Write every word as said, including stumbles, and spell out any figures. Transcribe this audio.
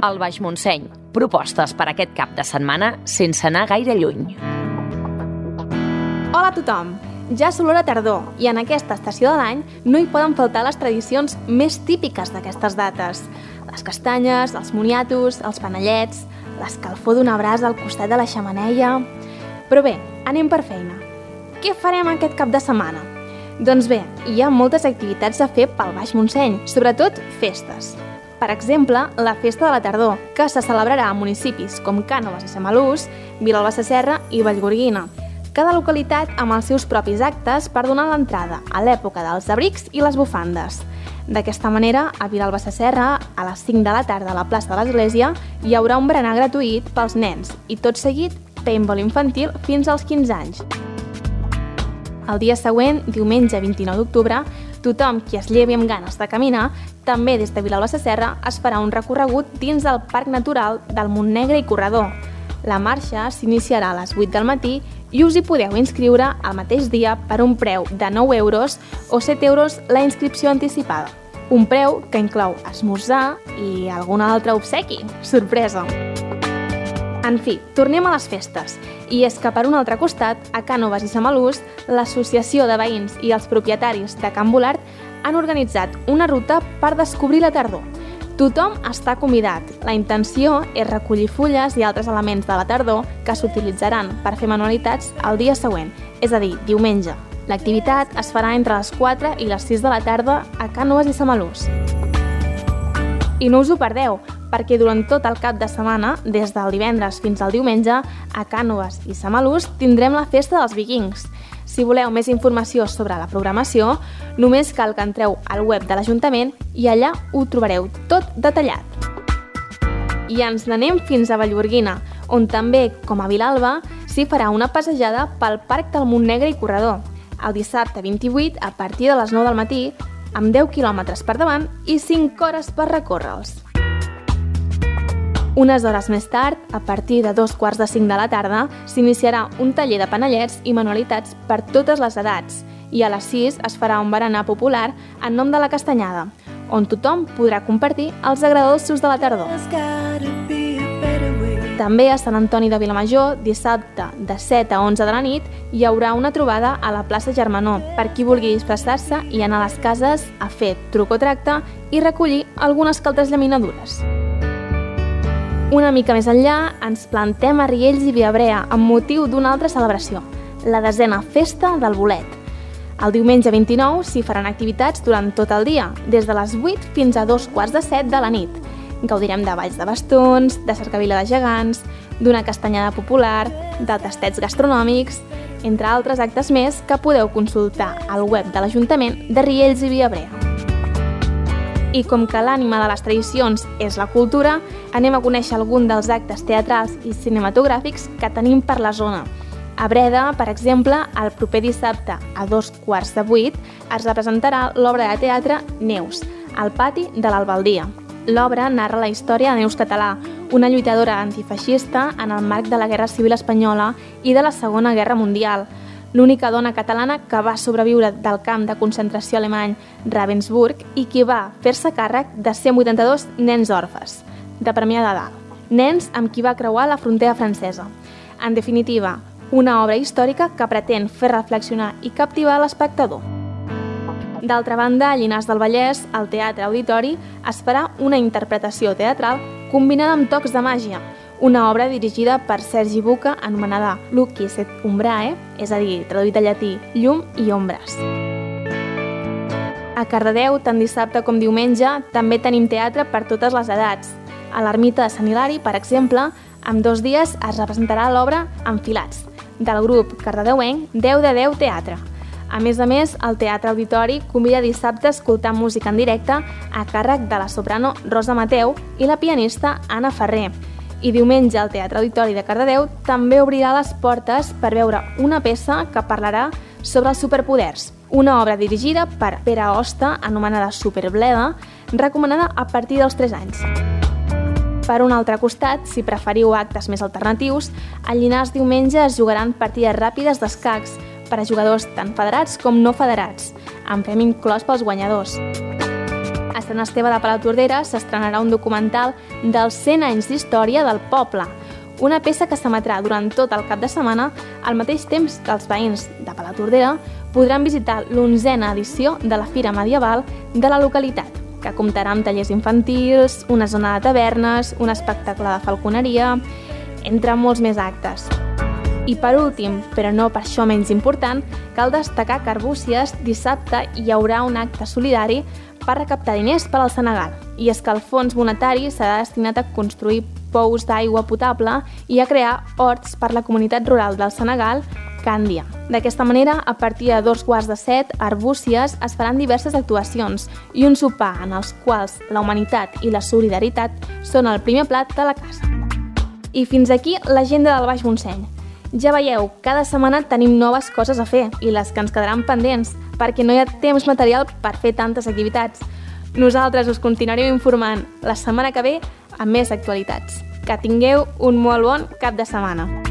al Baix Montseny. Propostes per aquest cap de setmana sense anar gaire lluny. Hola a tothom! Ja s'olora tardor i en aquesta estació de l'any no hi poden faltar les tradicions més típiques d'aquestes dates. Les castanyes, els moniatos, els panellets, l'escalfor d'una brasa al costat de la xemeneia... Però bé, anem per feina. Què farem aquest cap de setmana? Doncs bé, hi ha moltes activitats a fer pel Baix Montseny, sobretot festes. Per exemple, la Festa de la Tardor, que se celebrarà a municipis com Cànoves i Samalús, Vilalba Sasserra i Vallgorguina. Cada localitat amb els seus propis actes per donar l'entrada a l'època dels abrics i les bufandes. D'aquesta manera, a Vilalba Sasserra, a les cinc de la tarda a la plaça de l'Església, hi haurà un berenar gratuït pels nens i tot seguit paintball infantil fins als quinze anys. El dia següent, diumenge vint-i-nou d'octubre, tothom qui es llevi amb ganes de caminar, també des de Vilalba Sasserra es farà un recorregut dins del Parc Natural del Montnegre i Corredor. La marxa s'iniciarà a les vuit del matí i us hi podeu inscriure el mateix dia per un preu de nou euros o set euros la inscripció anticipada. Un preu que inclou esmorzar i algun altre obsequi. Sorpresa! En fi, tornem a les festes. I és que per un altre costat, a Cànoves i Samalús, l'Associació de Veïns i els propietaris de Can Volart han organitzat una ruta per descobrir la tardor. Tothom està convidat. La intenció és recollir fulles i altres elements de la tardor que s'utilitzaran per fer manualitats el dia següent, és a dir, diumenge. L'activitat es farà entre les quatre i les sis de la tarda a Cànoves i Samalús. I no us ho perdeu, perquè durant tot el cap de setmana, des del divendres fins al diumenge, a Cànoves i Samalús tindrem la Festa dels Vikings. Si voleu més informació sobre la programació, només cal que entreu al web de l'Ajuntament i allà ho trobareu tot detallat. I ens n'anem fins a Vallgorguina, on també, com a Vilalba, s'hi farà una passejada pel Parc del Montnegre i Corredor. El dissabte vint-i-vuit, a partir de les nou del matí, amb deu quilòmetres per davant i cinc hores per recórrer-los. Unes hores més tard, a partir de dos quarts de cinc de la tarda, s'iniciarà un taller de panellets i manualitats per totes les edats i a les sis es farà un berenar popular en nom de la castanyada, on tothom podrà compartir els agredolços de la tardor. També a Sant Antoni de Vilamajor, dissabte de set a onze de la nit, hi haurà una trobada a la plaça Germanó per qui vulgui disfressar-se i anar a les cases a fer truc o tracte i recollir algunes caltes llaminadures. Una mica més enllà, ens plantem a Riells i Viabrea amb motiu d'una altra celebració, la desena Festa del Bolet. El diumenge vint-i-nou s'hi faran activitats durant tot el dia, des de les vuit fins a dos quarts de set de la nit. Gaudirem de balls de bastons, de cercavila de gegants, d'una castanyada popular, de tastets gastronòmics, entre altres actes més que podeu consultar al web de l'Ajuntament de Riells i Viabrea. I com que l'ànima de les tradicions és la cultura, anem a conèixer algun dels actes teatrals i cinematogràfics que tenim per la zona. A Breda, per exemple, el proper dissabte a dos quarts de vuit es representarà l'obra de teatre Neus, al pati de l'Albaldia. L'obra narra la història de Neus Català, una lluitadora antifeixista en el marc de la Guerra Civil Espanyola i de la Segona Guerra Mundial, l'única dona catalana que va sobreviure del camp de concentració alemany Ravensbrück i qui va fer-se càrrec de cent vuitanta-dos nens orfes, de Premià de Dalt, nens amb qui va creuar la frontera francesa. En definitiva, una obra històrica que pretén fer reflexionar i captivar l'espectador. D'altra banda, a Llinars del Vallès, al Teatre Auditori, es farà una interpretació teatral combinada amb tocs de màgia, una obra dirigida per Sergi Buca anomenada Lucis et Umbrae, és a dir, traduït al llatí, llum i ombres. A Cardedeu, tant dissabte com diumenge, també tenim teatre per totes les edats. A l'Ermita de Sant Hilari, per exemple, amb dos dies es representarà l'obra Enfilats, del grup cardedeuenc deu de deu Teatre. A més a més, el Teatre Auditori convida dissabte a escoltar música en directe a càrrec de la soprano Rosa Mateu i la pianista Anna Ferrer. I diumenge el Teatre Auditori de Cardedeu també obrirà les portes per veure una peça que parlarà sobre els superpoders, una obra dirigida per Pere Hoste anomenada Superbleda, recomanada a partir dels tres anys. Per un altre costat, si preferiu actes més alternatius, a Llinars diumenge es jugaran partides ràpides d'escacs per a jugadors tant federats com no federats, amb premi inclòs pels guanyadors. A Sant Esteve de Palautordera s'estrenarà un documental dels cent anys d'història del poble, una peça que s'emetrà durant tot el cap de setmana al mateix temps que els veïns de Palautordera podran visitar l'onzena edició de la Fira Medieval de la localitat, que comptarà amb tallers infantils, una zona de tavernes, un espectacle de falconeria, entre molts més actes. I per últim, però no per això menys important, cal destacar que a Arbúcies dissabte hi haurà un acte solidari per recaptar diners per al Senegal. I és que el fons monetari serà destinat a construir pous d'aigua potable i a crear horts per la comunitat rural del Senegal, Càndia. D'aquesta manera, a partir de dos quarts de set, a Arbúcies es faran diverses actuacions i un sopar en els quals la humanitat i la solidaritat són el primer plat de la casa. I fins aquí l'agenda del Baix Montseny. Ja veieu, cada setmana tenim noves coses a fer i les que ens quedaran pendents, perquè no hi ha temps material per fer tantes activitats. Nosaltres us continuarem informant la setmana que ve amb més actualitats. Que tingueu un molt bon cap de setmana.